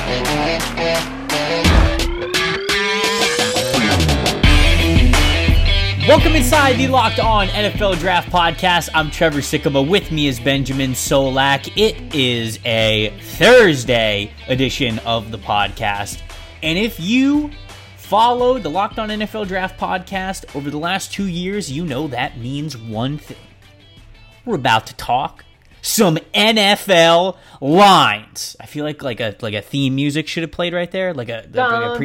Welcome inside the Locked On NFL Draft Podcast. I'm Trevor Sikkema. With me is Benjamin Solak. It is a Thursday edition of the podcast. And if you followed the Locked On NFL Draft Podcast over the last 2 years, you know that means one thing. We're about to talk some NFL lines. I feel like a theme music should have played right there. There we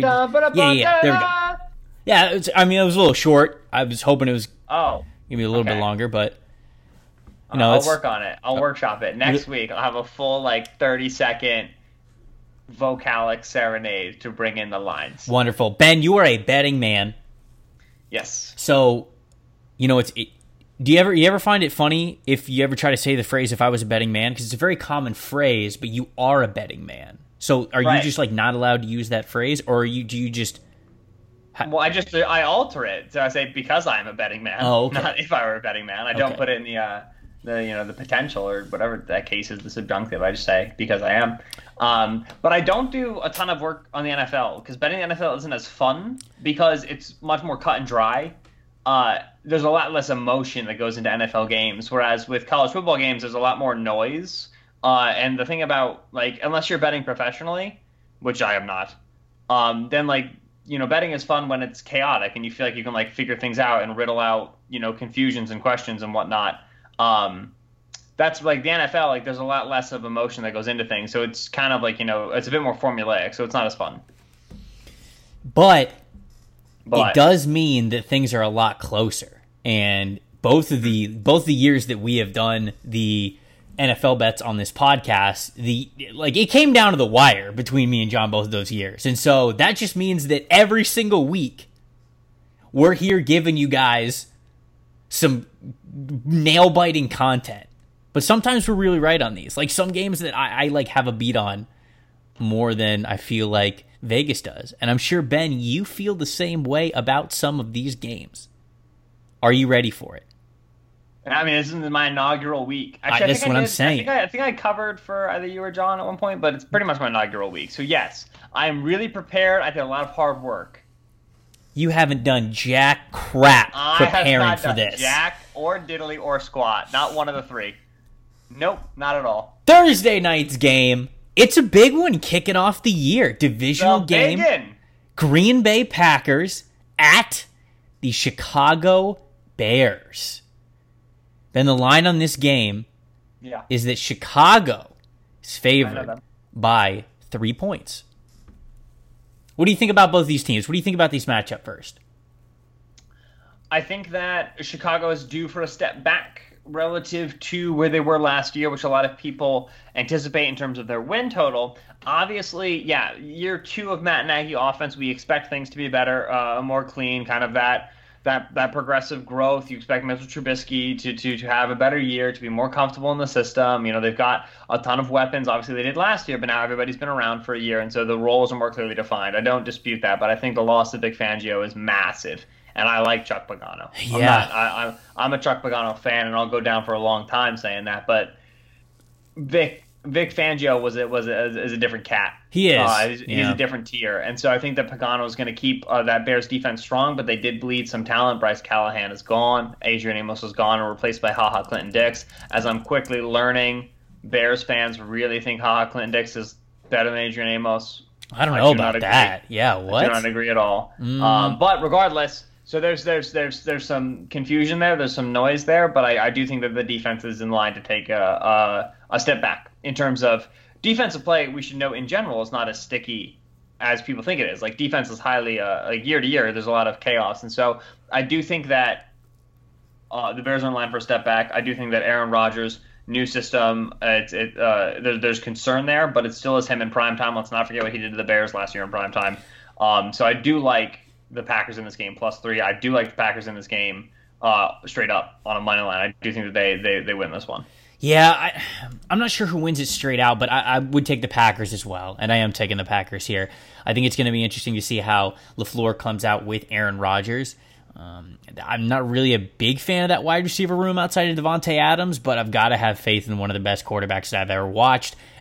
go. Yeah, it was a little short. I was hoping it was maybe a little bit longer, but I'll work on it. I'll workshop it. Next week, I'll have a full 30-second vocalic serenade to bring in the lines. Wonderful. Ben, you are a betting man. Yes. So, do you ever find it funny if you ever try to say the phrase, if I was a betting man? Because it's a very common phrase, but you are a betting man. So are you just not allowed to use that phrase, or do you just... Well, I alter it. So I say because I am a betting man, not if I were a betting man. I don't put it in the potential or whatever that case is, the subjunctive. I just say because I am. But I don't do a ton of work on the NFL because betting the NFL isn't as fun because it's much more cut and dry. There's a lot less emotion that goes into NFL games, whereas with college football games, there's a lot more noise. And the thing about unless you're betting professionally, which I am not, then betting is fun when it's chaotic and you feel like you can figure things out and riddle out, confusions and questions and whatnot. That's the NFL, there's a lot less of emotion that goes into things. So it's kind of it's a bit more formulaic, so it's not as fun. But it does mean that things are a lot closer. And both the years that we have done the NFL bets on this podcast, it came down to the wire between me and John both of those years. And so that just means that every single week we're here giving you guys some nail-biting content. But sometimes we're really right on these. Some games that I have a beat on more than I feel like Vegas does. And I'm sure, Ben, you feel the same way about some of these games. Are you ready for it? This is my inaugural week. Actually, that's what I'm saying. I think I covered for either you or John at one point, but it's pretty much my inaugural week. So yes, I'm really prepared. I did a lot of hard work. You haven't done jack crap preparing for this. I have not done jack or diddly or squat. Not one of the three. Nope, not at all. Thursday night's game. It's a big one kicking off the year. Divisional game. Green Bay Packers at the Chicago Bears. Then the line on this game is that Chicago is favored by 3 points. What do you think about both these teams? What do you think about these matchup first? I think that Chicago is due for a step back relative to where they were last year, which a lot of people anticipate in terms of their win total. Obviously, year 2 of Matt Nagy offense, we expect things to be better, more clean, kind of that progressive growth. You expect Mitchell Trubisky to have a better year, to be more comfortable in the system. They've got a ton of weapons. Obviously, they did last year, but now everybody's been around for a year, and so the roles are more clearly defined. I don't dispute that, but I think the loss of Vic Fangio is massive, and I like Chuck Pagano. Yeah. I'm a Chuck Pagano fan, and I'll go down for a long time saying that, but Vic Fangio is a different cat. He is. He's a different tier. And so I think that Pagano is going to keep that Bears defense strong, but they did bleed some talent. Bryce Callahan is gone. Adrian Amos was gone and replaced by HaHa Clinton-Dix. As I'm quickly learning, Bears fans really think HaHa Clinton-Dix is better than Adrian Amos. I don't know about that. Yeah, what? I do not agree at all. But regardless, so there's some confusion there. There's some noise there, but I do think that the defense is in line to take a step back in terms of defensive play. We should note in general is not as sticky as people think it is. Defense is highly year to year. There's a lot of chaos, and so I do think that the Bears are in line for a step back. I do think that Aaron Rodgers' new system, there's concern there, but it still is him in prime time. Let's not forget what he did to the Bears last year in prime time. So I do like the Packers in this game +3. I do like the Packers in this game straight up on a money line. I do think that they win this one. Yeah, I'm not sure who wins it straight out, but I would take the Packers as well, and I am taking the Packers here. I think it's going to be interesting to see how LaFleur comes out with Aaron Rodgers. I'm not really a big fan of that wide receiver room outside of Devontae Adams, but I've got to have faith in one of the best quarterbacks that I've ever watched.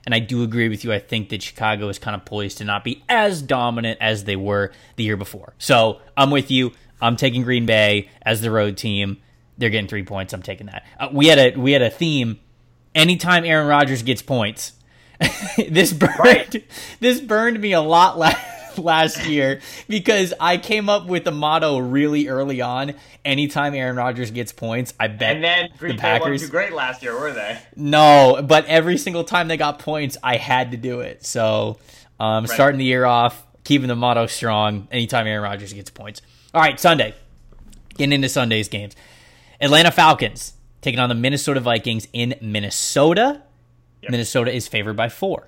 And I do agree with you. I think that Chicago is kind of poised to not be as dominant as they were the year before. So I'm with you. I'm taking Green Bay as the road team. They're getting 3 points. I'm taking that. We had a theme. Anytime Aaron Rodgers gets points, this burned me a lot last year because I came up with a motto really early on. Anytime Aaron Rodgers gets points, I bet and then Green Bay weren't too great last year, were they? No, but every single time they got points, I had to do it. So starting the year off, keeping the motto strong. Anytime Aaron Rodgers gets points. All right, Sunday. Getting into Sunday's games. Atlanta Falcons taking on the Minnesota Vikings in Minnesota. Yep. Minnesota is favored by 4.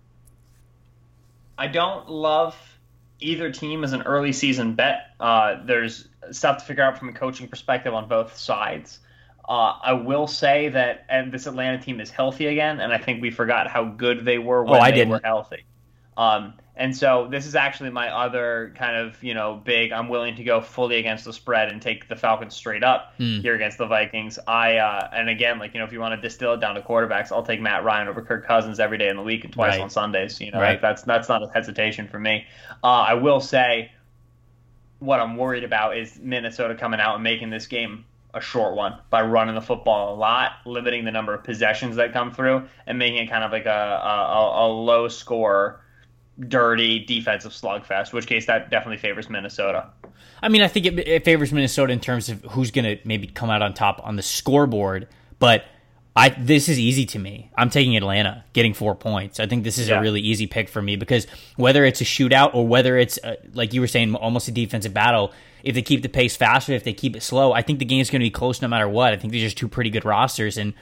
I don't love either team as an early season bet. There's stuff to figure out from a coaching perspective on both sides. I will say that this Atlanta team is healthy again, and I think we forgot how good they were when they were healthy. And so this is actually my other kind of, big, I'm willing to go fully against the spread and take the Falcons straight up here against the Vikings. And again, if you want to distill it down to quarterbacks, I'll take Matt Ryan over Kirk Cousins every day in the week and twice on Sundays. That's not a hesitation for me. I will say what I'm worried about is Minnesota coming out and making this game a short one by running the football a lot, limiting the number of possessions that come through, and making it kind of like a low score, dirty defensive slugfest, which case that definitely favors Minnesota. I mean, I think it favors Minnesota in terms of who's going to maybe come out on top on the scoreboard, but this is easy to me. I'm taking Atlanta, getting 4 points. I think this is a really easy pick for me because whether it's a shootout or whether it's, like you were saying, almost a defensive battle, if they keep the pace faster, if they keep it slow, I think the game's going to be close no matter what. I think these are two pretty good rosters, and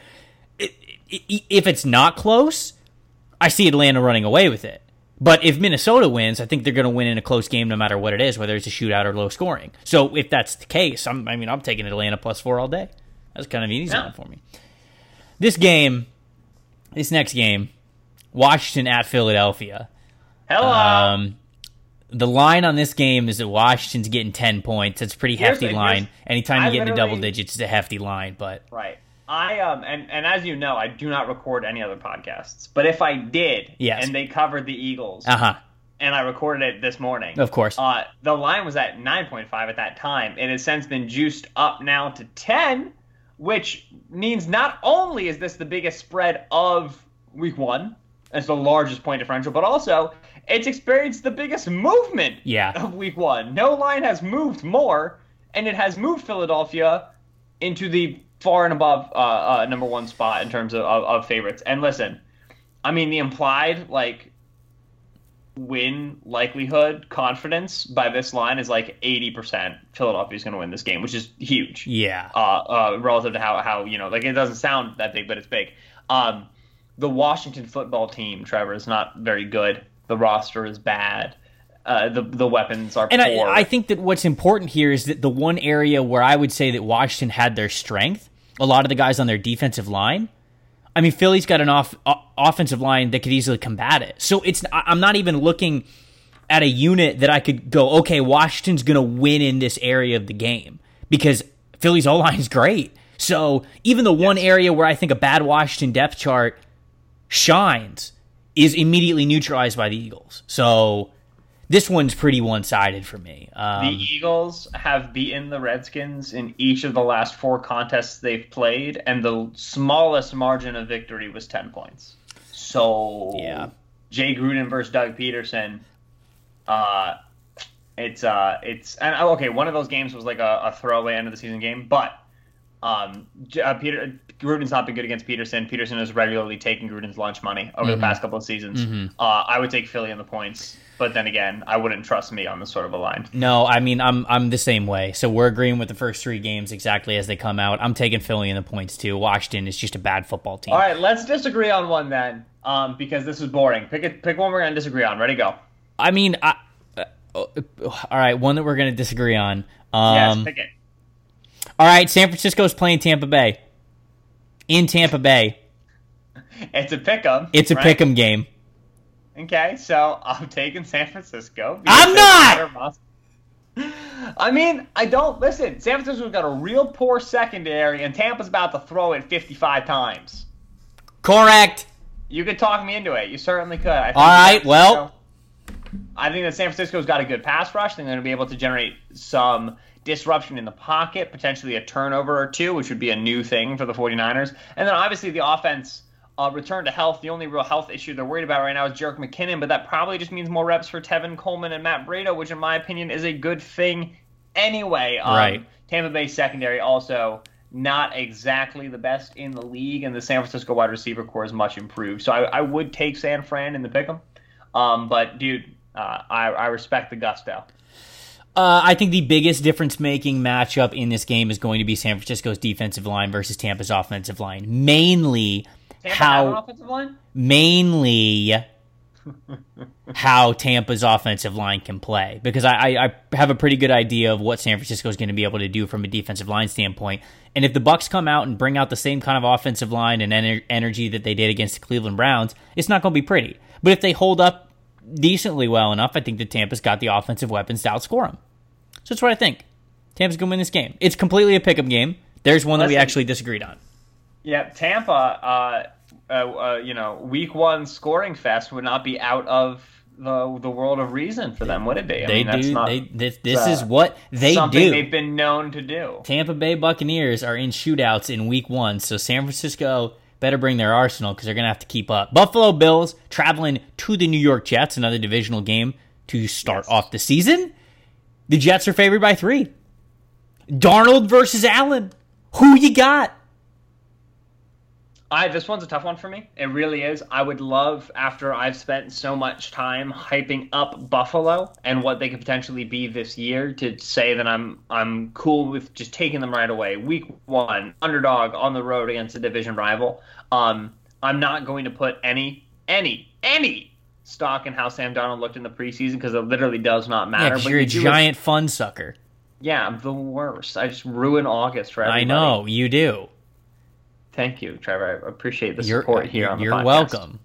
if it's not close, I see Atlanta running away with it. But if Minnesota wins, I think they're going to win in a close game no matter what it is, whether it's a shootout or low scoring. So if that's the case, I'm taking Atlanta +4 all day. That's kind of an easy one for me. This next game, Washington at Philadelphia. Hello. The line on this game is that Washington's getting 10 points. It's a pretty hefty line. Anytime you get into double digits, it's a hefty line. But right. And as you know, I do not record any other podcasts. But if I did, and they covered the Eagles, and I recorded it this morning, of course, the line was at 9.5 at that time. It has since been juiced up now to 10, which means not only is this the biggest spread of Week 1, it's the largest point differential, but also it's experienced the biggest movement of Week 1. No line has moved more, and it has moved Philadelphia into the far and above number one spot in terms of favorites. And listen, I mean, the implied win likelihood confidence by this line is 80%. Philadelphia's going to win this game, which is huge. Yeah. Relative to how it doesn't sound that big, but it's big. The Washington football team, Trevor, is not very good. The roster is bad. The weapons are poor. And I think that what's important here is that the one area where I would say that Washington had their strength, a lot of the guys on their defensive line, I mean, Philly's got an offensive line that could easily combat it. So I'm not even looking at a unit that I could go, okay, Washington's going to win in this area of the game because Philly's O-line is great. So even the one area where I think a bad Washington depth chart shines is immediately neutralized by the Eagles. So this one's pretty one-sided for me. The Eagles have beaten the Redskins in each of the last 4 contests they've played, and the smallest margin of victory was 10 points. So, Jay Gruden versus Doug Peterson. One of those games was like a throwaway end of the season game, but Gruden's not been good against Peterson. Peterson is regularly taking Gruden's lunch money over the past couple of seasons. I would take Philly in the points. But then again, I wouldn't trust me on this sort of a line. No, I mean, I'm the same way. So we're agreeing with the first 3 games exactly as they come out. I'm taking Philly in the points too. Washington is just a bad football team. All right, let's disagree on one then, because this is boring. Pick one we're going to disagree on. Ready, go. I mean, all right, one that we're going to disagree on. Yes, pick it. All right, San Francisco's playing Tampa Bay. In Tampa Bay. It's a pick'em. It's a pick'em game. Okay, so I'm taking San Francisco. I'm not! I mean, listen, San Francisco's got a real poor secondary, and Tampa's about to throw it 55 times. Correct. You could talk me into it. You certainly could. All right, well. I think that San Francisco's got a good pass rush. They're going to be able to generate some disruption in the pocket, potentially a turnover or two, which would be a new thing for the 49ers. And then obviously the offense return to health. The only real health issue they're worried about right now is Jerick McKinnon, but that probably just means more reps for Tevin Coleman and Matt Breida, which in my opinion is a good thing anyway. Right. Tampa Bay secondary also not exactly the best in the league, and the San Francisco wide receiver core is much improved. So I would take San Fran in the pick'em. But, dude, I respect the gusto. I think the biggest difference-making matchup in this game is going to be San Francisco's defensive line versus Tampa's offensive line. Mainly how Tampa's offensive line can play. Because I have a pretty good idea of what San Francisco is going to be able to do from a defensive line standpoint. And if the Bucs come out and bring out the same kind of offensive line and energy that they did against the Cleveland Browns, it's not going to be pretty. But if they hold up decently well enough, I think that Tampa's got the offensive weapons to outscore them. So that's what I think. Tampa's going to win this game. It's completely a pick-up game. There's one that we actually disagreed on. Yeah, Tampa, week one scoring fest would not be out of the world of reason for them, would it be? This is what they something do. They've been known to do. Tampa Bay Buccaneers are in shootouts in week one, so San Francisco better bring their arsenal because they're going to have to keep up. Buffalo Bills traveling to the New York Jets, another divisional game to start off the season. The Jets are favored by 3. Darnold versus Allen. Who you got? This one's a tough one for me. It really is. I would love, after I've spent so much time hyping up Buffalo and what they could potentially be this year, to say that I'm cool with just taking them right away. Week one, underdog on the road against a division rival. I'm not going to put any stock in how Sam Darnold looked in the preseason because it literally does not matter. Yeah, you're a giant fun sucker. Yeah, I'm the worst. I just ruin August for everybody. I know, you do. Thank you, Trevor. I appreciate the support here on the podcast. You're welcome.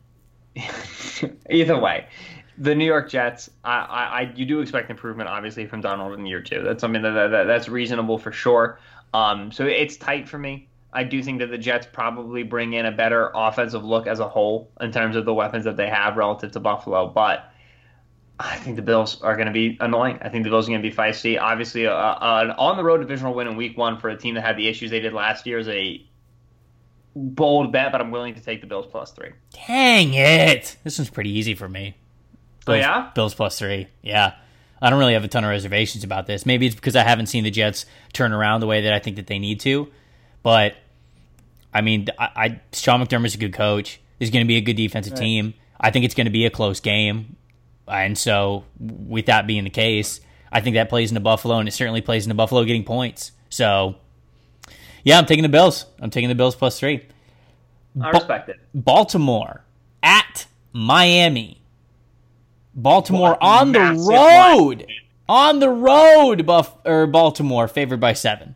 Either way, the New York Jets, you do expect improvement, obviously, from Darnold in year 2. That's something that's reasonable for sure. So it's tight for me. I do think that the Jets probably bring in a better offensive look as a whole in terms of the weapons that they have relative to Buffalo. But I think the Bills are going to be annoying. I think the Bills are going to be feisty. Obviously, an on-the-road divisional win in week one for a team that had the issues they did last year is a bold bet, but I'm willing to take the Bills +3. Dang it! This one's pretty easy for me. Bills, yeah? Bills +3. Yeah. I don't really have a ton of reservations about this. Maybe it's because I haven't seen the Jets turn around the way that I think that they need to. But, I mean, Sean McDermott's a good coach. There's going to be a good defensive team. I think it's going to be a close game. And so, with that being the case, I think that plays into Buffalo, and it certainly plays into Buffalo getting points. So, yeah, I'm taking the Bills. I'm taking the Bills +3. I respect it. Baltimore at Miami. Baltimore on the road. On the road, Baltimore favored by 7.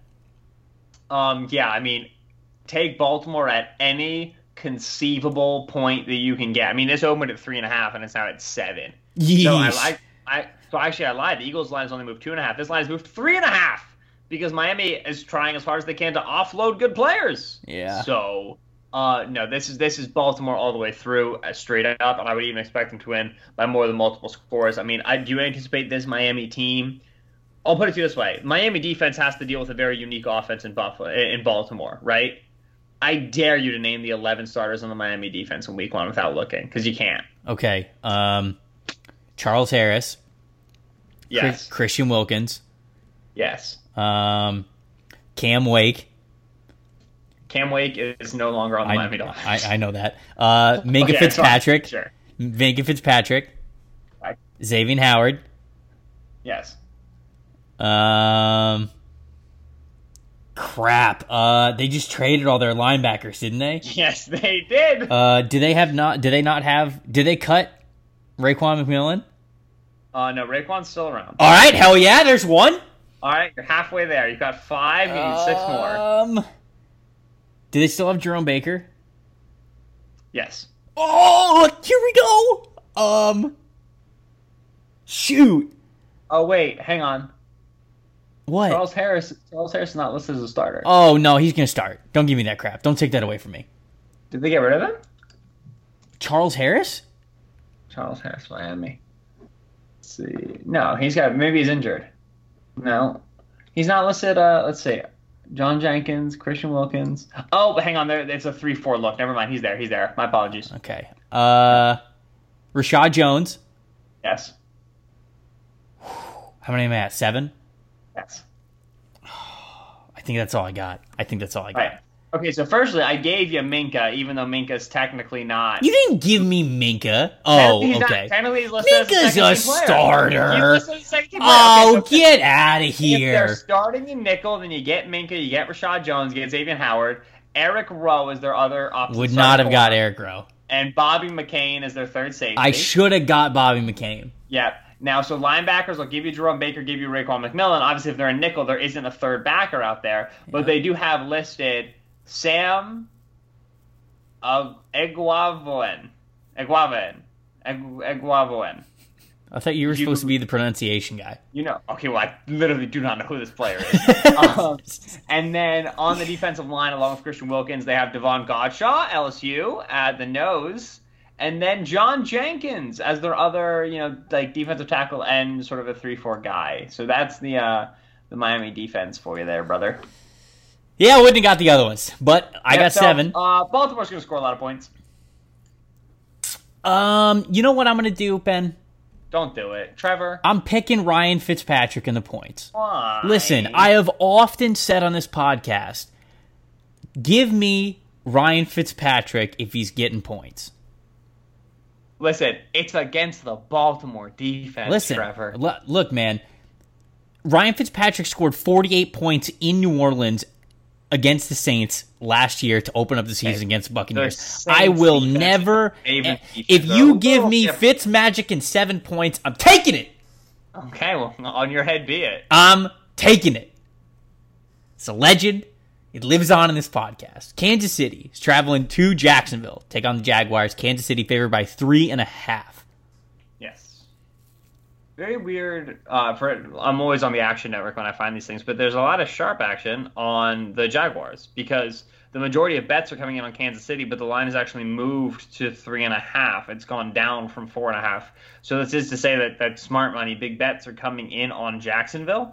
Yeah, I mean, take Baltimore at any conceivable point that you can get. I mean, this opened at 3.5 and it's now at 7. Yeesh. So I lied. The Eagles line has only moved 2.5. This line has moved 3.5 because Miami is trying as hard as they can to offload good players. Yeah. So, no, this is Baltimore all the way through, straight up, and I would even expect them to win by more than multiple scores. I mean, do you anticipate this Miami team? I'll put it to you this way. Miami defense has to deal with a very unique offense in Baltimore, right? I dare you to name the 11 starters on the Miami defense in week 1 without looking, because you can't. Okay. Charles Harris. Yes. Christian Wilkins. Yes. Cam Wake. Cam Wake is no longer on the Miami Dolphins. I know that. Minka Fitzpatrick. Sure. Minka Fitzpatrick. Right. Xavier Howard. Yes. Crap. They just traded all their linebackers, didn't they? Yes, they did. Did they cut Raekwon McMillan? No, Raekwon's still around. All right, hell yeah, there's one. All right, you're halfway there. You've got 5, you need 6 more. Do they still have Jerome Baker? Yes. Oh, here we go. Shoot. Oh, wait, hang on. What? Charles Harris is not listed as a starter. Oh, no, he's going to start. Don't give me that crap. Don't take that away from me. Did they get rid of him? Charles Harris? Charles Harris, Miami. Let's see. No, maybe he's injured. No. He's not listed. Let's see. John Jenkins, Christian Wilkins. Oh, but hang on. It's a 3-4 look. Never mind. He's there. My apologies. Okay. Rashad Jones. Yes. How many am I at? 7? Yes. I think that's all I got. Right. Okay, so firstly, I gave you Minkah, even though Minka's technically not. You didn't give me Minkah. Oh, okay. Technically, he's listed Minka's a starter. He's listed as a second-team player. Oh, okay, so get out of here. If they're starting in nickel, then you get Minkah, you get Rashad Jones, you get Xavier Howard. Eric Rowe is their other option. Would not have got Eric Rowe. And Bobby McCain is their third safety. I should have got Bobby McCain. Yeah. Now, so linebackers will give you Jerome Baker, give you Raekwon McMillan. Obviously, if they're in nickel, there isn't a third backer out there. But they do have listed Sam Eguavoen. I thought you were supposed to be the pronunciation guy. Okay, well, I literally do not know who this player is. And then on the defensive line, along with Christian Wilkins, they have Devon Godshaw, LSU, at the nose. And then John Jenkins as their other, defensive tackle and sort of a 3-4 guy. So that's the Miami defense for you there, brother. Yeah, I wouldn't have got the other ones, but I got 7. Baltimore's going to score a lot of points. You know what I'm going to do, Ben? Don't do it. Trevor? I'm picking Ryan Fitzpatrick in the points. Why? Listen, I have often said on this podcast, give me Ryan Fitzpatrick if he's getting points. Listen, it's against the Baltimore defense, Trevor. Look, man. Ryan Fitzpatrick scored 48 points in New Orleans against the Saints last year to open up the season against the Buccaneers. I will never. If you give me Fitzmagic and 7 points, I'm taking it. Okay, well, on your head be it. I'm taking it. It's a legend. It lives on in this podcast. Kansas City is traveling to Jacksonville. Take on the Jaguars. Kansas City favored by 3.5. Yes. Very weird. I'm always on the Action Network when I find these things, but there's a lot of sharp action on the Jaguars because the majority of bets are coming in on Kansas City, but the line has actually moved to 3.5. It's gone down from 4.5. So this is to say that smart money, big bets are coming in on Jacksonville.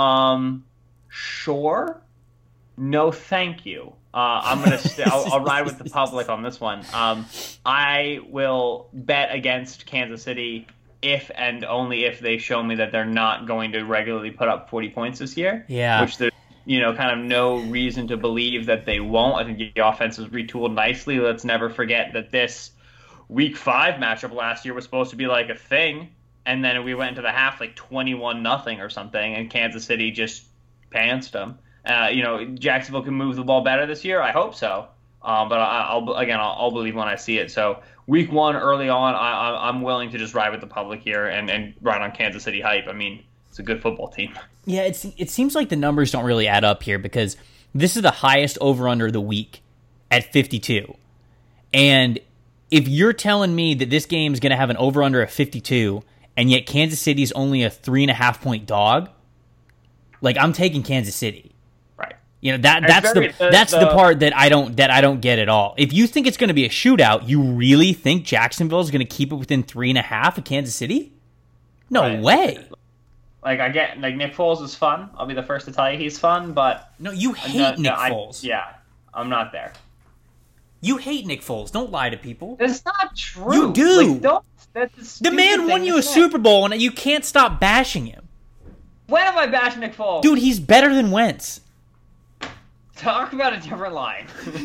Sure. No, thank you. I'm gonna. I'll ride with the public on this one. I will bet against Kansas City if and only if they show me that they're not going to regularly put up 40 points this year. Yeah. Which there's kind of no reason to believe that they won't. I think the offense is retooled nicely. Let's never forget that this Week 5 matchup last year was supposed to be like a thing, and then we went into the half like 21-0 or something, and Kansas City just pantsed them. Jacksonville can move the ball better this year. I hope so. But I'll believe when I see it. So Week 1 early on, I'm willing to just ride with the public here and ride on Kansas City hype. I mean, it's a good football team. Yeah, it seems like the numbers don't really add up here because this is the highest over-under of the week at 52. And if you're telling me that this game is going to have an over-under of 52 and yet Kansas City is only a 3.5-point dog, I'm taking Kansas City. That's the part that I don't get at all. If you think it's going to be a shootout, you really think Jacksonville is going to keep it within 3.5 of Kansas City? No way. I get Nick Foles is fun. I'll be the first to tell you he's fun, but no, you hate Nick Foles. I'm not there. You hate Nick Foles. Don't lie to people. That's not true. You do. The man won you a Super Bowl, and you can't stop bashing him. When have I bashed Nick Foles? Dude, he's better than Wentz. Talk about a different line.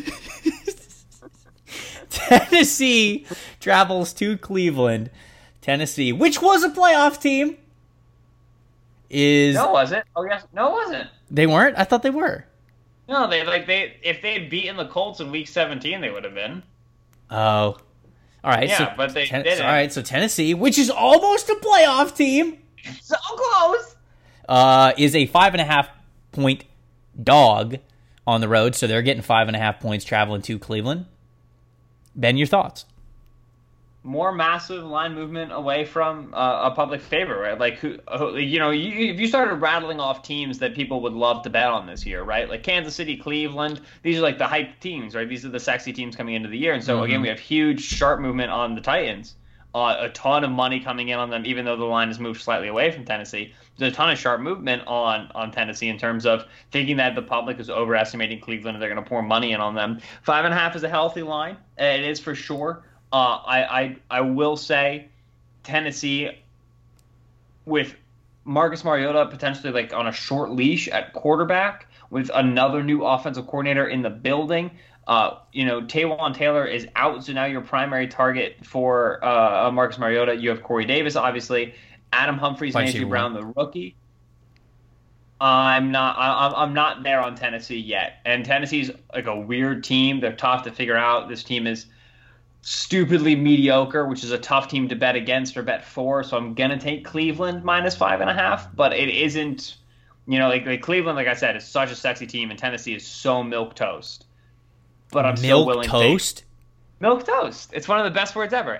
Tennessee travels to Cleveland. Tennessee, which was a playoff team, is... No, was it? Oh, yes. No, it wasn't. They weren't? I thought they were. No, if they had beaten the Colts in Week 17, they would have been. Oh. All right. Yeah, but they didn't. All right, so Tennessee, which is almost a playoff team. So close. Is a 5.5-point dog on the road, so they're getting 5.5 points traveling to Cleveland. Ben, your thoughts? more massive line movement away from a public favorite, right? Like, if you started rattling off teams that people would love to bet on this year, right? Like Kansas City, Cleveland, these are like the hype teams, right? These are the sexy teams coming into the year. And so, again, we have huge, sharp movement on the Titans. A ton of money coming in on them, even though the line has moved slightly away from Tennessee. There's a ton of sharp movement on Tennessee in terms of thinking that the public is overestimating Cleveland and they're going to pour money in on them. 5.5 is a healthy line. It is for sure. I will say Tennessee with Marcus Mariota potentially like on a short leash at quarterback with another new offensive coordinator in the building. Taywan Taylor is out, so now your primary target for Marcus Mariota. You have Corey Davis, obviously. Adam Humphries, Andrew Brown, the rookie. I'm not there on Tennessee yet, and Tennessee's like a weird team. They're tough to figure out. This team is stupidly mediocre, which is a tough team to bet against or bet for. So I'm gonna take Cleveland -5.5, but it isn't. Like Cleveland, like I said, is such a sexy team, and Tennessee is so milquetoast. But I'm still willing toast? to milk toast. It's one of the best words ever.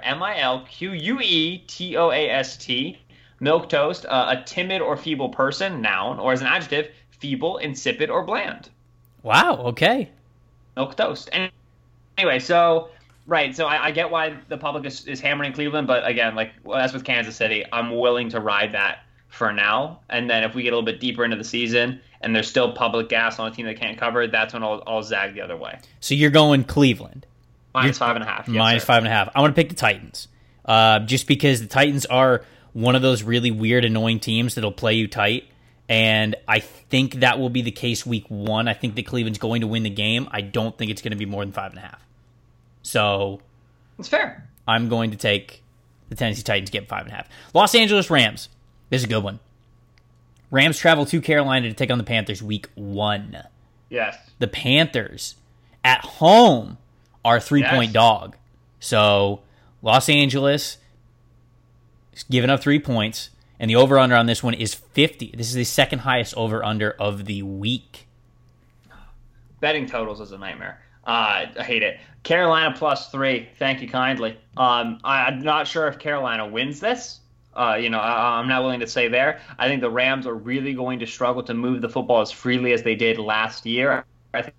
MILQUETOAST. Milk toast. A timid or feeble person, noun, or as an adjective, feeble, insipid, or bland. Wow. Okay. Milk toast. Anyway, so I get why the public is hammering Cleveland, but again, as with Kansas City, I'm willing to ride that for now. And then if we get a little bit deeper into the season and there's still public gas on a team that can't cover, that's when I'll zag the other way. So you're going Cleveland. -5.5. Yes, -5.5. I'm going to pick the Titans. Just because the Titans are one of those really weird, annoying teams that'll play you tight. And I think that will be the case week 1. I think that Cleveland's going to win the game. I don't think it's going to be more than 5.5. So it's fair. I'm going to take the Tennessee Titans, get 5.5. Los Angeles Rams. This is a good one. Rams travel to Carolina to take on the Panthers week 1. Yes. The Panthers at home are 3-point dog. So Los Angeles is giving up 3 points, and the over-under on this one is 50. This is the second highest over-under of the week. Betting totals is a nightmare. I hate it. Carolina +3. Thank you kindly. I'm not sure if Carolina wins this. I'm not willing to say there. I think the Rams are really going to struggle to move the football as freely as they did last year. I think,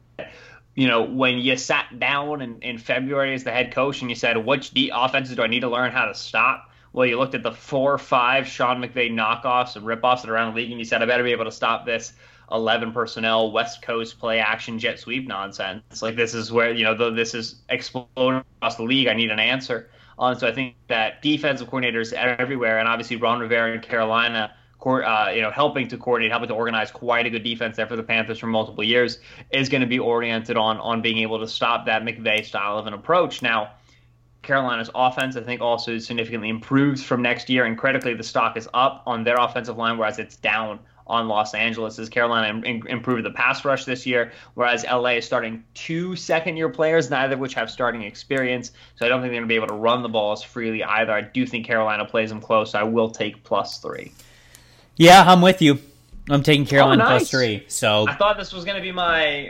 when you sat down in February as the head coach and you said, which offenses do I need to learn how to stop? Well, you looked at the 4 or 5 Sean McVay knockoffs and ripoffs that are around the league, and you said, I better be able to stop this 11 personnel, West Coast play action, jet sweep nonsense. Like, this is where, this is exploding across the league. I need an answer. So I think that defensive coordinators everywhere, and obviously Ron Rivera in Carolina, helping to coordinate, helping to organize quite a good defense there for the Panthers for multiple years, is going to be oriented on being able to stop that McVay style of an approach. Now, Carolina's offense, I think, also significantly improves from next year, and critically, the stock is up on their offensive line, whereas it's down on Los Angeles. As Carolina improved the pass rush this year, whereas LA is starting 2 second-year players, neither of which have starting experience. So I don't think they're going to be able to run the ball as freely either. I do think Carolina plays them close. So I will take +3. Yeah, I'm with you. I'm taking Carolina +3. So I thought this was going to be my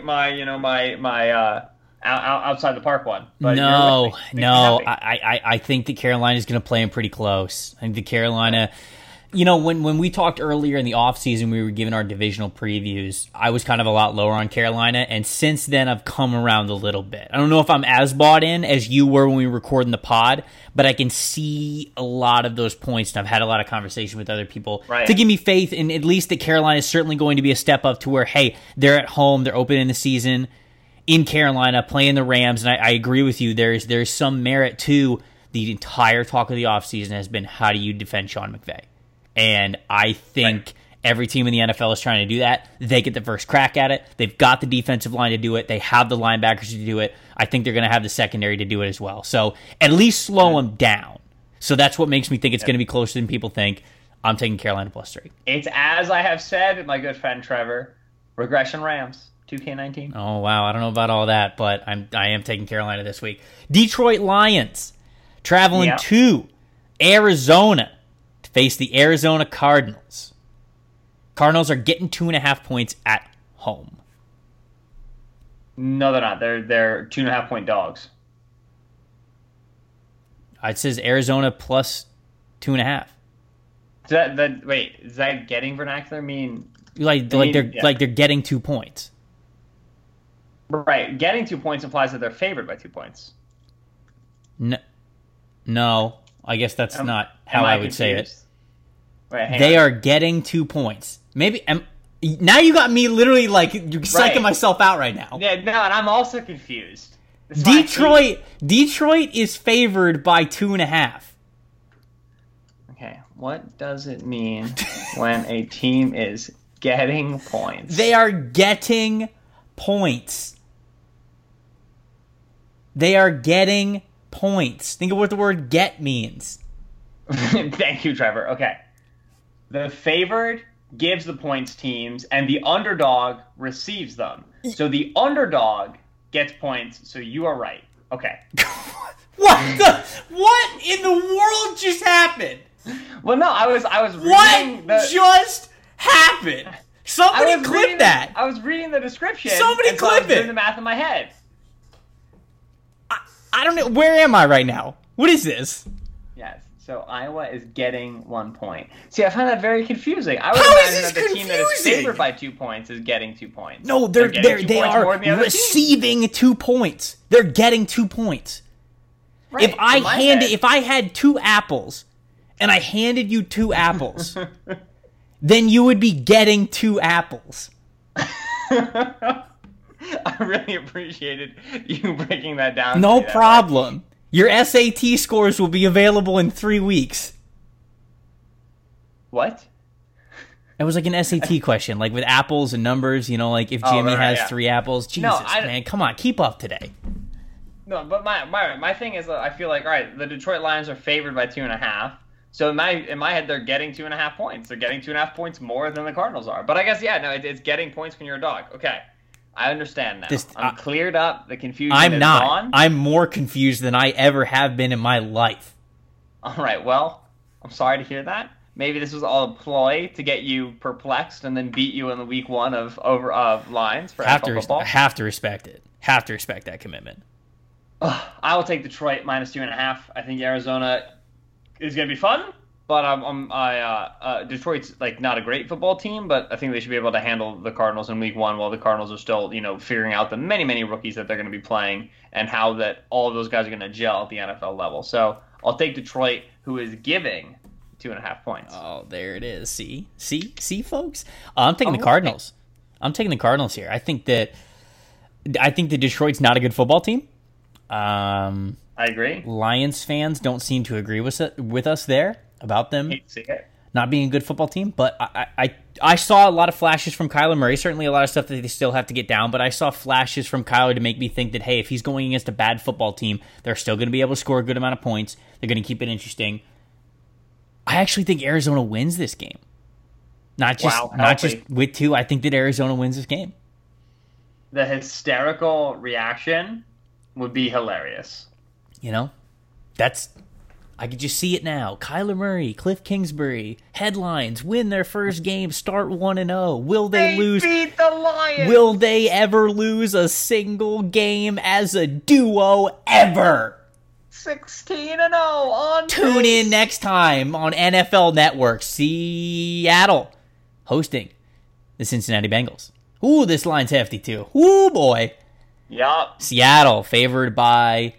outside the park one. But no. I think that Carolina is going to play them pretty close. I think the Carolina. When we talked earlier in the offseason, we were giving our divisional previews, I was kind of a lot lower on Carolina, and since then I've come around a little bit. I don't know if I'm as bought in as you were when we were recording the pod, but I can see a lot of those points, and I've had a lot of conversation with other people to give me faith in at least that Carolina is certainly going to be a step up to where, hey, they're at home, they're opening the season in Carolina, playing the Rams, and I agree with you, there's some merit to the entire talk of the offseason has been, how do you defend Sean McVay? And I think every team in the NFL is trying to do that. They get the first crack at it. They've got the defensive line to do it. They have the linebackers to do it. I think they're going to have the secondary to do it as well. So at least slow them down. So that's what makes me think it's going to be closer than people think. I'm taking Carolina +3. It's as I have said, my good friend Trevor, regression Rams. 2K19. Oh, wow. I don't know about all that, but I am taking Carolina this week. Detroit Lions traveling to Arizona to face the Arizona Cardinals. Cardinals are getting 2.5 points at home. No, they're not. They're 2.5 point dogs. It says Arizona plus 2.5. Wait, is that getting vernacular mean? Like they're getting 2 points. Right. Getting 2 points implies that they're favored by 2 points. No. I guess that's not how I would say it. Wait, they are getting 2 points. Maybe now you got me literally like you're psyching myself out right now. Yeah, no, and I'm also confused. Detroit is favored by 2.5. Okay, what does it mean when a team is getting points? They are getting points. They are getting points. Think of what the word "get" means. Thank you, Trevor. Okay. The favored gives the points teams, and the underdog receives them. So the underdog gets points, so you are right. Okay. What in the world just happened? Well, no, I was reading just happened? Somebody clip that. I was reading the description. Somebody clip it. I was doing the math in my head. I don't know. Where am I right now? What is this? Yes. So Iowa is getting 1 point. See, I find that very confusing. I would imagine that the team that is favored by 2 points is getting 2 points. No, they are receiving 2 points. They're getting 2 points. Right. If I had 2 apples and I handed you 2 apples, then you would be getting 2 apples. I really appreciated you breaking that down. No problem. Your SAT scores will be available in 3 weeks. What? It was like an SAT question, like with apples and numbers, like if Jimmy has 3 apples. Jesus, man, come on, keep up today. No, but my thing is, I feel like, all right, the Detroit Lions are favored by 2.5. So in my head, they're getting 2.5 points. They're getting 2.5 points more than the Cardinals are. But I guess, it's getting points when you're a dog. Okay. I understand now. I'm cleared up. The confusion is gone. I'm more confused than I ever have been in my life. All right. Well, I'm sorry to hear that. Maybe this was all a ploy to get you perplexed and then beat you in the week 1 of lines for NFL football. Have to respect it. Have to respect that commitment. I will take Detroit minus 2.5. I think Arizona is going to be fun. But Detroit's not a great football team, but I think they should be able to handle the Cardinals in week 1 while the Cardinals are still, figuring out the many, many rookies that they're going to be playing and how that all of those guys are going to gel at the NFL level. So I'll take Detroit, who is giving 2.5 points. Oh, there it is. See, folks. I'm taking the Cardinals. I'm taking the Cardinals here. I think that Detroit's not a good football team. I agree. Lions fans don't seem to agree with us there. About them not being a good football team, but I saw a lot of flashes from Kyler Murray. Certainly a lot of stuff that they still have to get down, but I saw flashes from Kyler to make me think that, hey, if he's going against a bad football team, they're still going to be able to score a good amount of points. They're going to keep it interesting. I actually think Arizona wins this game. Not just with 2. I think that Arizona wins this game. The hysterical reaction would be hilarious. I could just see it now. Kyler Murray, Cliff Kingsbury, headlines, win their first game, start 1-0. Will they lose? Beat the Lions. Will they ever lose a single game as a duo ever? 16-0 on Tune in next time on NFL Network. Seattle hosting the Cincinnati Bengals. Ooh, this line's hefty too. Ooh, boy. Yup. Seattle favored by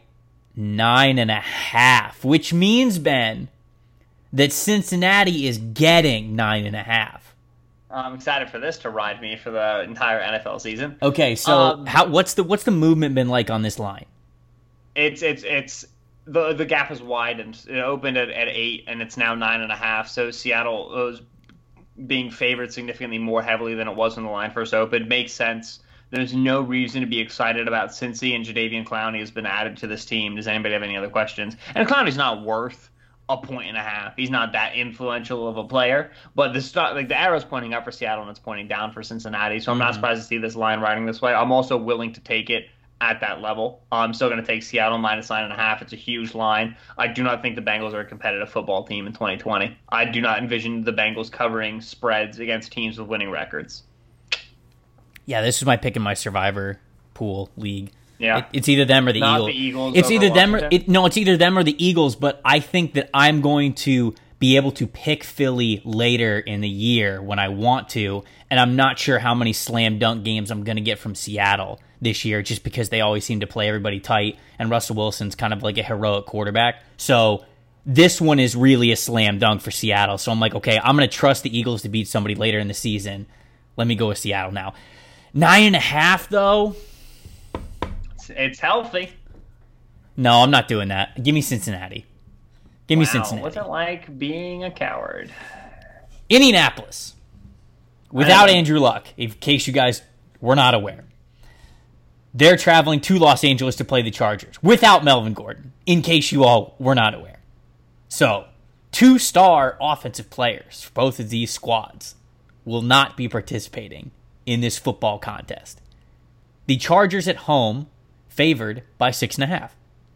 9.5, which means, Ben, that Cincinnati is getting 9.5. I'm excited for this to ride me for the entire NFL season. Okay, so what's the movement been like on this line? It's the gap is widened. It opened at 8, and it's now 9.5. So Seattle was being favored significantly more heavily than it was when the line first opened. Makes sense. There's no reason to be excited about Cincy, and Jadeveon Clowney has been added to this team. Does anybody have any other questions? And Clowney's not worth 1.5. He's not that influential of a player. But the arrow's pointing up for Seattle and it's pointing down for Cincinnati. So I'm not surprised to see this line riding this way. I'm also willing to take it at that level. I'm still going to take Seattle minus 9.5. It's a huge line. I do not think the Bengals are a competitive football team in 2020. I do not envision the Bengals covering spreads against teams with winning records. Yeah, this is my pick in my Survivor pool league. Yeah, it's either them or the Not Eagles. The Eagles. It's either them or it's either them or the Eagles. But I think that I'm going to be able to pick Philly later in the year when I want to, and I'm not sure how many slam dunk games I'm going to get from Seattle this year, just because they always seem to play everybody tight, and Russell Wilson's kind of like a heroic quarterback. So this one is really a slam dunk for Seattle. So I'm like, okay, I'm going to trust the Eagles to beat somebody later in the season. Let me go with Seattle now. 9.5 though. It's healthy. No, I'm not doing that. Give me Cincinnati. Give me Cincinnati. What's it like being a coward? Indianapolis. Without Andrew Luck, in case you guys were not aware. They're traveling to Los Angeles to play the Chargers. Without Melvin Gordon, in case you all were not aware. So, 2-star offensive players for both of these squads will not be participating in this football contest. The Chargers at home, favored by 6.5.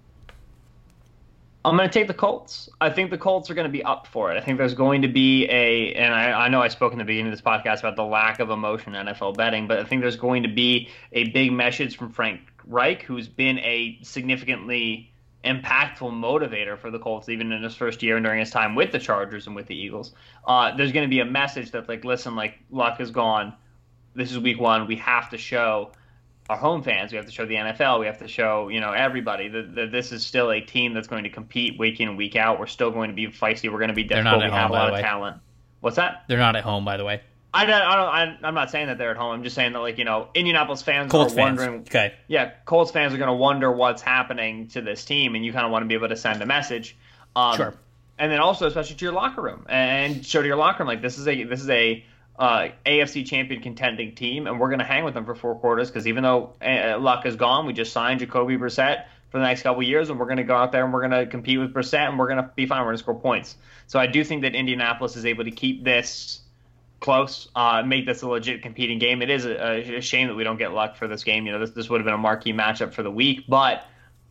I'm going to take the Colts. I think the Colts are going to be up for it. I think there's going to be and I know I spoke in the beginning of this podcast about the lack of emotion in NFL betting, but I think there's going to be a big message from Frank Reich, who's been a significantly impactful motivator for the Colts, even in his first year and during his time with the Chargers and with the Eagles. There's going to be a message that, like, listen, like, Luck is gone. This is week 1. We have to show our home fans, we have to show the NFL, we have to show, everybody that this is still a team that's going to compete week in and week out. We're still going to be feisty. We're going to be difficult. We have a lot of talent. What's that? They're not at home, by the way. I'm not saying that they're at home. I'm just saying that, like, Indianapolis fans Colts are wondering. Fans. Okay. Yeah, Colts fans are going to wonder what's happening to this team, and you kind of want to be able to send a message. Sure. And then also, especially to your locker room, and show to your locker room, like, this is a AFC champion contending team, and we're going to hang with them for 4 quarters, because even though Luck is gone, we just signed Jacoby Brissett for the next couple of years, and we're going to go out there and we're going to compete with Brissett, and we're going to be fine. We're going to score points. So I do think that Indianapolis is able to keep this close, make this a legit competing game. It is a shame that we don't get Luck for this game. This would have been a marquee matchup for the week, but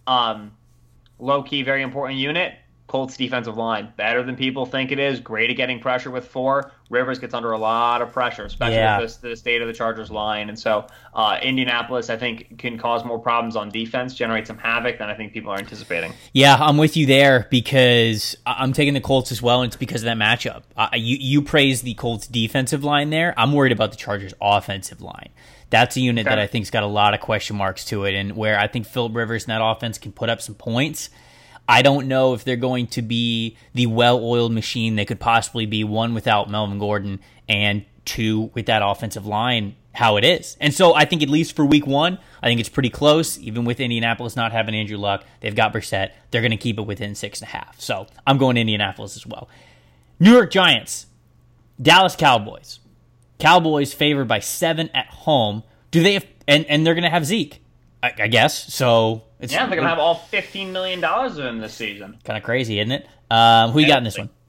low-key, very important unit. Colts defensive line, better than people think it is. Great at getting pressure with 4. Rivers gets under a lot of pressure, especially with the state of the Chargers line. And so Indianapolis, I think, can cause more problems on defense, generate some havoc than I think people are anticipating. Yeah, I'm with you there, because I'm taking the Colts as well, and it's because of that matchup. You praise the Colts defensive line there. I'm worried about the Chargers offensive line. That's a unit that I think's got a lot of question marks to it, and where I think Philip Rivers and that offense can put up some points. I don't know if they're going to be the well-oiled machine they could possibly be, 1, without Melvin Gordon, and 2, with that offensive line, how it is. And so I think, at least for week 1, I think it's pretty close. Even with Indianapolis not having Andrew Luck, they've got Brissett. They're going to keep it within 6.5. So I'm going to Indianapolis as well. New York Giants, Dallas Cowboys. Cowboys favored by 7 at home. Do they have, and they're going to have Zeke, I guess. So they're going to have all $15 million of him this season. Kind of crazy, isn't it? Who you got in this one?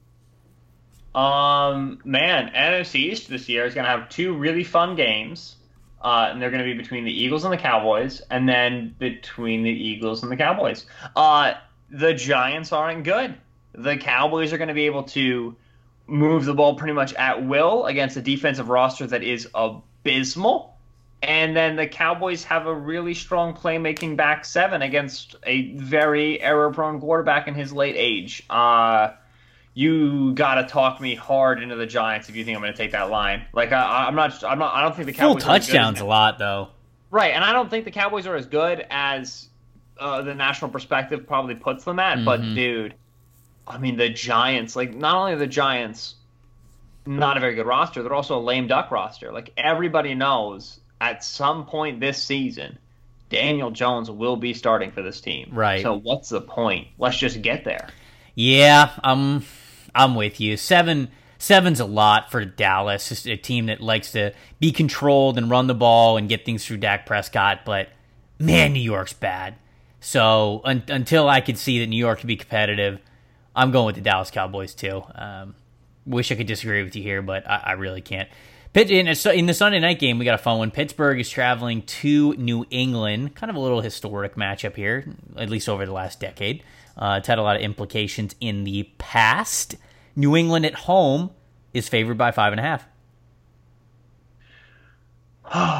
NFC East this year is going to have 2 really fun games. And they're going to be between the Eagles and the Cowboys, and then between the Eagles and the Cowboys. The Giants aren't good. The Cowboys are going to be able to move the ball pretty much at will against a defensive roster that is abysmal. And then the Cowboys have a really strong playmaking back 7 against a very error-prone quarterback in his late age. You gotta talk me hard into the Giants if you think I'm going to take that line. Like, I don't think the Cowboys full touchdowns a lot though. Right, and I don't think the Cowboys are as good as the national perspective probably puts them at. Mm-hmm. But dude, I mean, the Giants, like, not only are the Giants not a very good roster, they're also a lame duck roster. Like, everybody knows at some point this season, Daniel Jones will be starting for this team. Right. So what's the point? Let's just get there. Yeah, I'm with you. 7's a lot for Dallas. Just a team that likes to be controlled and run the ball and get things through Dak Prescott. But man, New York's bad. So until I could see that New York could be competitive, I'm going with the Dallas Cowboys too. Wish I could disagree with you here, but I really can't. In the Sunday night game, we got a fun one. Pittsburgh is traveling to New England. Kind of a little historic matchup here, at least over the last decade. It's had a lot of implications in the past. New England at home is favored by 5.5.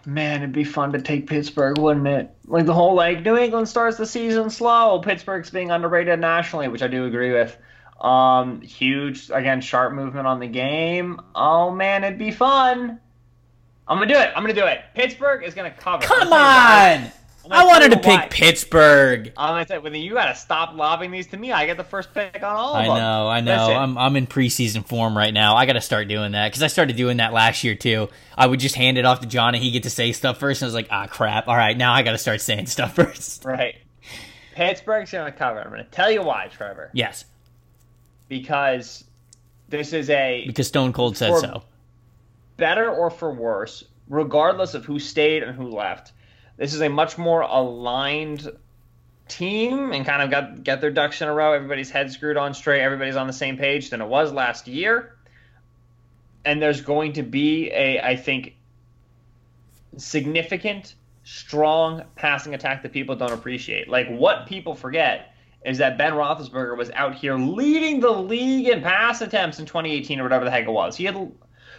Man, it'd be fun to take Pittsburgh, wouldn't it? Like the whole New England starts the season slow. Pittsburgh's being underrated nationally, which I do agree with. Huge, again, sharp movement on the game. Oh man, it'd be fun. I'm gonna do it. Pittsburgh is gonna cover. Come on! I wanted to pick Pittsburgh. I'm gonna say, well, you gotta stop lobbing these to me. I get the first pick on all of them. I know. I'm in preseason form right now. I gotta start doing that because I started doing that last year too. I would just hand it off to John and he'd get to say stuff first. And I was like, crap. All right, now I gotta start saying stuff first. Right. Pittsburgh's gonna cover. I'm gonna tell you why, Trevor. Yes. Because because Stone Cold said so. Better or for worse, regardless of who stayed and who left, this is a much more aligned team and kind of got their ducks in a row. Everybody's head screwed on straight. Everybody's on the same page than it was last year. And there's going to be I think, significant, strong passing attack that people don't appreciate. Like, what people forget is that Ben Roethlisberger was out here leading the league in pass attempts in 2018 or whatever the heck it was. He had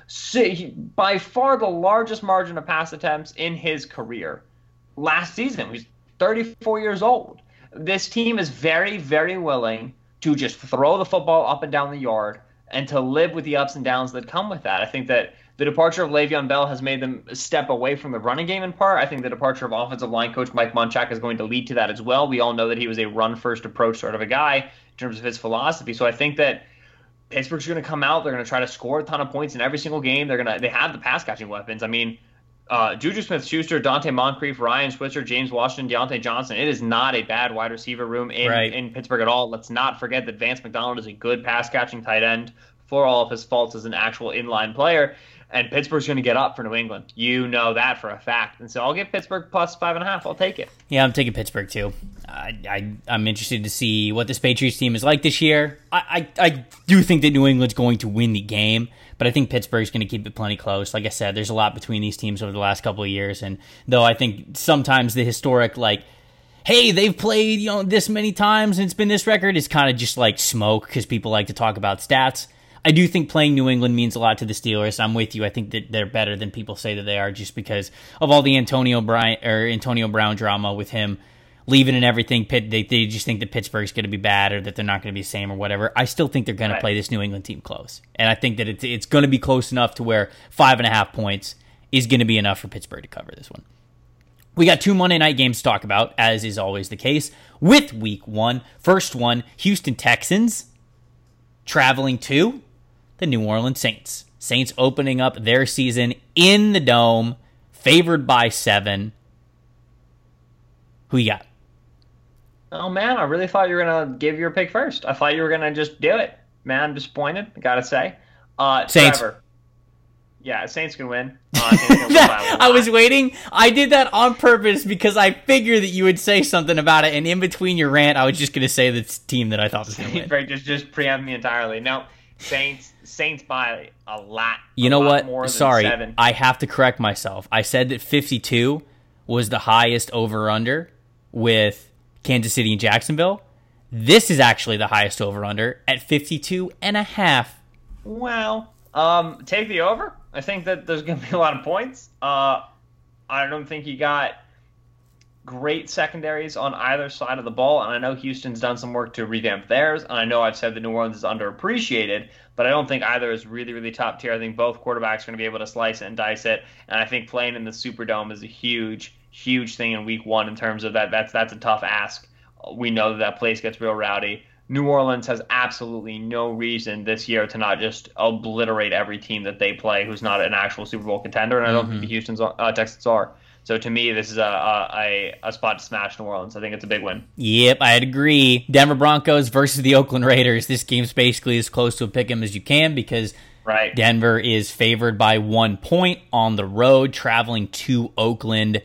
by far the largest margin of pass attempts in his career. Last season, he's 34 years old. This team is very, very willing to just throw the football up and down the yard and to live with the ups and downs that come with that. I think that the departure of Le'Veon Bell has made them step away from the running game in part. I think the departure of offensive line coach Mike Munchak is going to lead to that as well. We all know that he was a run-first approach sort of a guy in terms of his philosophy. So I think that Pittsburgh's going to come out. They're going to try to score a ton of points in every single game. They have the pass-catching weapons. I mean, Juju Smith-Schuster, Dante Moncrief, Ryan Switzer, James Washington, Deontay Johnson. It is not a bad wide receiver room in Pittsburgh at all. Let's not forget that Vance McDonald is a good pass-catching tight end for all of his faults as an actual inline player. And Pittsburgh's going to get up for New England. You know that for a fact. And so I'll give Pittsburgh plus 5.5. I'll take it. Yeah, I'm taking Pittsburgh too. I'm interested to see what this Patriots team is like this year. I do think that New England's going to win the game, but I think Pittsburgh's going to keep it plenty close. Like I said, there's a lot between these teams over the last couple of years. And though I think sometimes the historic, hey, they've played this many times and it's been this record is kind of just like smoke because people like to talk about stats. I do think playing New England means a lot to the Steelers. I'm with you. I think that they're better than people say that they are just because of all the Antonio Brown drama with him leaving and everything. They just think that Pittsburgh's going to be bad or that they're not going to be the same or whatever. I still think they're going to play this New England team close. And I think that it's going to be close enough to where 5.5 points is going to be enough for Pittsburgh to cover this one. We got 2 Monday night games to talk about, as is always the case, with Week 1. First one, Houston Texans traveling to the New Orleans Saints. Saints opening up their season in the Dome, favored by 7. Who you got? Oh, man, I really thought you were going to give your pick first. I thought you were going to just do it. Man, I'm disappointed, I got to say. Saints. Trevor. Yeah, Saints can win. I was waiting. I did that on purpose because I figured that you would say something about it, and in between your rant, I was just going to say the team that I thought was going to win. Just preempt me entirely. No. Saints by a lot. You know what? More Sorry, than 7. I have to correct myself. I said that 52 was the highest over-under with Kansas City and Jacksonville. This is actually the highest over-under at 52.5. Well, take the over. I think that there's going to be a lot of points. I don't think you got great secondaries on either side of the ball, and I know Houston's done some work to revamp theirs, and I know I've said that New Orleans is underappreciated, but I don't think either is really, really top tier. I think both quarterbacks are going to be able to slice it and dice it, and I think playing in the Superdome is a huge, huge thing in Week 1 in terms of that. That's a tough ask. We know that place gets real rowdy. New Orleans has absolutely no reason this year to not just obliterate every team that they play who's not an actual Super Bowl contender, and I don't think the Houston Texans are. So to me, this is a spot to smash New Orleans. I think it's a big win. Yep, I'd agree. Denver Broncos versus the Oakland Raiders. This game's basically as close to a pick 'em as you can because Denver is favored by 1 point on the road, traveling to Oakland.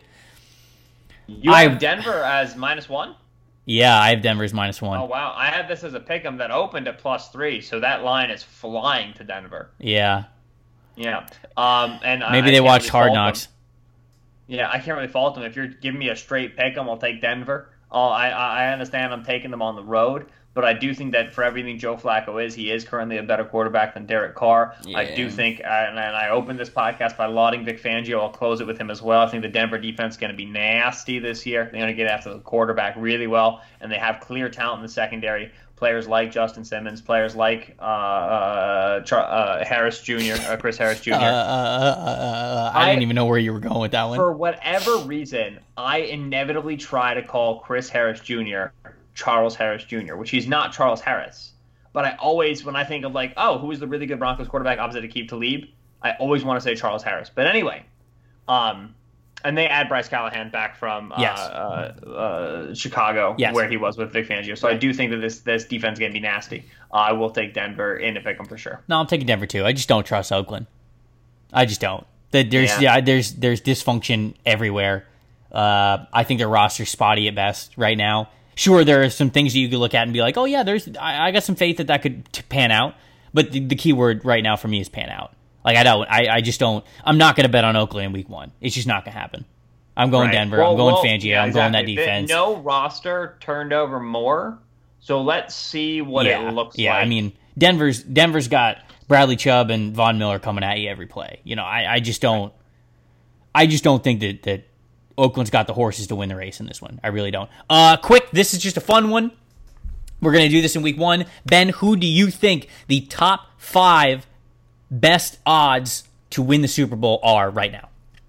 You have Denver as -1? Yeah, I have Denver as -1. Oh, wow. I had this as a pick 'em that opened at +3, so that line is flying to Denver. Yeah. Yeah. And maybe they watched Hard Knocks. Yeah, I can't really fault them. If you're giving me a straight pick 'em, I'll take Denver. I understand I'm taking them on the road, but I do think that for everything Joe Flacco is, he is currently a better quarterback than Derek Carr. Yeah. I do think, and I opened this podcast by lauding Vic Fangio. I'll close it with him as well. I think the Denver defense is going to be nasty this year. They're going to get after the quarterback really well, and they have clear talent in the secondary. Players like Justin Simmons, players like Harris Jr., Chris Harris Jr. I didn't even know where you were going with that one. For whatever reason, I inevitably try to call Chris Harris Jr. Charles Harris Jr., which he's not Charles Harris. But I always, when I think of like, who is the really good Broncos quarterback opposite Aqib Talib, I always want to say Charles Harris. But anyway, and they add Bryce Callahan back from Chicago, where he was with Vic Fangio. So I do think that this defense is going to be nasty. I will take Denver in to pick them for sure. No, I'm taking Denver too. I just don't trust Oakland. I just don't. There's dysfunction everywhere. I think their roster's spotty at best right now. Sure, there are some things that you could look at and be like, oh, yeah, I got some faith that could pan out. But the key word right now for me is pan out. Like, I just don't. I'm not going to bet on Oakland in week 1. It's just not going to happen. I'm going Denver. I'm going Fangio. Yeah, I'm going that defense. No roster turned over more. So let's see what it looks like. Yeah, I mean, Denver's got Bradley Chubb and Von Miller coming at you every play. You know, I just don't. I just don't think that Oakland's got the horses to win the race in this one. I really don't. Quick, this is just a fun one. We're going to do this in week 1. Ben, who do you think the top 5 best odds to win the Super Bowl are right now?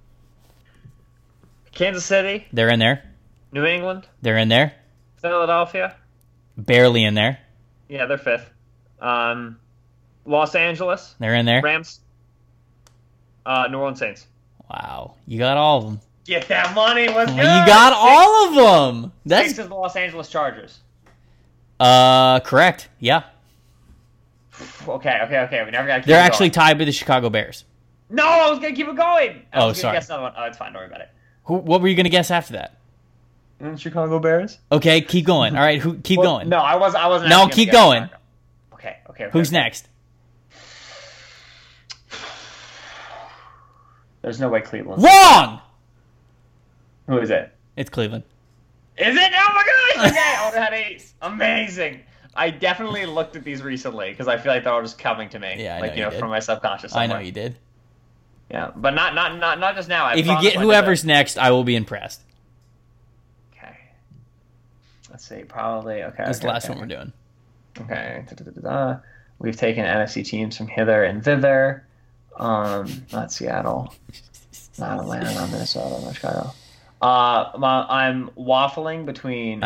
Kansas City. They're in there. New England. They're in there. Philadelphia. Barely in there. Yeah, they're 5th. Los Angeles. They're in there. Rams. New Orleans Saints. Wow. You got all of them. Get that money. Let's go. You got all of them. That's 6 is the Los Angeles Chargers. Correct. Yeah. Okay. We never got to keep They're actually tied with the Chicago Bears. No, I was going to keep it going. I was sorry. Guess another one. Oh, it's fine. Don't worry about it. What were you going to guess after that? Chicago Bears. Okay, keep going. All right, keep going. No, I wasn't. No, keep going. Okay. Who's next? There's no way Cleveland. Wrong! Who is it? It's Cleveland. Is it? Oh my gosh! Okay, I would have had 8. Amazing. I definitely looked at these recently because I feel like they're all just coming to me. Yeah, I know from my subconscious. Somewhere. I know you did. Yeah, but not just now. If you get whoever's next, I will be impressed. Okay. Let's see. Probably. Okay. That's the last one we're doing. Okay. We've taken NFC teams from hither and thither. Not Seattle. Not Atlanta. Not Minnesota. Not Chicago. I'm waffling between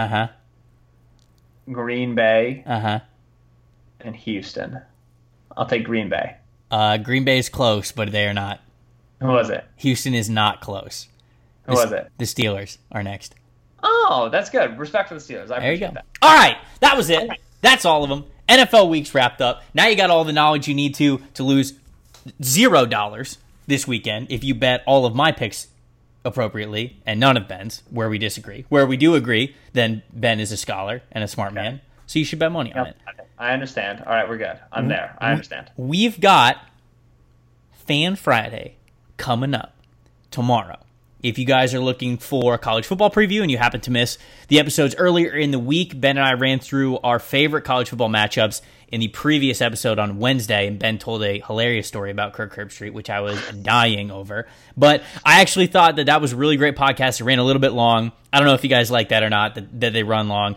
Green Bay and Houston. I'll take Green Bay. Green Bay is close, but they are not. Who was it? Houston is not close. Who was it? The Steelers are next. Oh, that's good. Respect for the Steelers. I appreciate that. All right, that was it. Okay. That's all of them. NFL week's wrapped up. Now you got all the knowledge you need to lose $0 this weekend if you bet all of my picks appropriately and none of Ben's, where we disagree. Where we do agree, then Ben is a scholar and a smart man, so you should bet money on it. I understand. All right, we're good. I'm there. I understand. We've got Fan Friday coming up tomorrow. If you guys are looking for a college football preview and you happen to miss the episodes earlier in the week, Ben and I ran through our favorite college football matchups in the previous episode on Wednesday, and Ben told a hilarious story about Kirk Herbstreit, which I was dying over. But I actually thought that was a really great podcast. It ran a little bit long. I don't know if you guys like that or not, that they run long.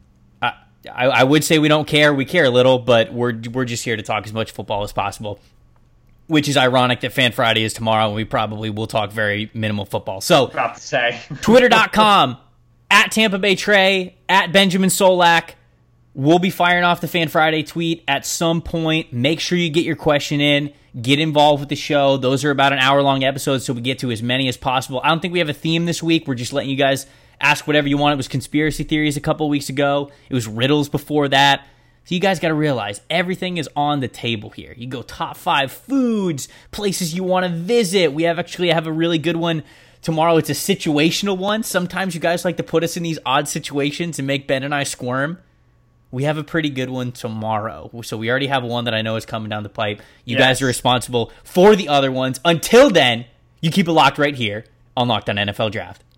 I would say we don't care. We care a little, but we're just here to talk as much football as possible. Which is ironic that Fan Friday is tomorrow, and we probably will talk very minimal football. So, about to say. Twitter.com, at Tampa Bay Trey, at Benjamin Solak. We'll be firing off the Fan Friday tweet at some point. Make sure you get your question in. Get involved with the show. Those are about an hour-long episodes, so we get to as many as possible. I don't think we have a theme this week. We're just letting you guys ask whatever you want. It was conspiracy theories a couple weeks ago. It was riddles before that. So you guys got to realize everything is on the table here. You go top 5 foods, places you want to visit. We have a really good one tomorrow. It's a situational one. Sometimes you guys like to put us in these odd situations and make Ben and I squirm. We have a pretty good one tomorrow. So we already have one that I know is coming down the pipe. You guys are responsible for the other ones. Until then, you keep it locked right here on Locked On NFL Draft.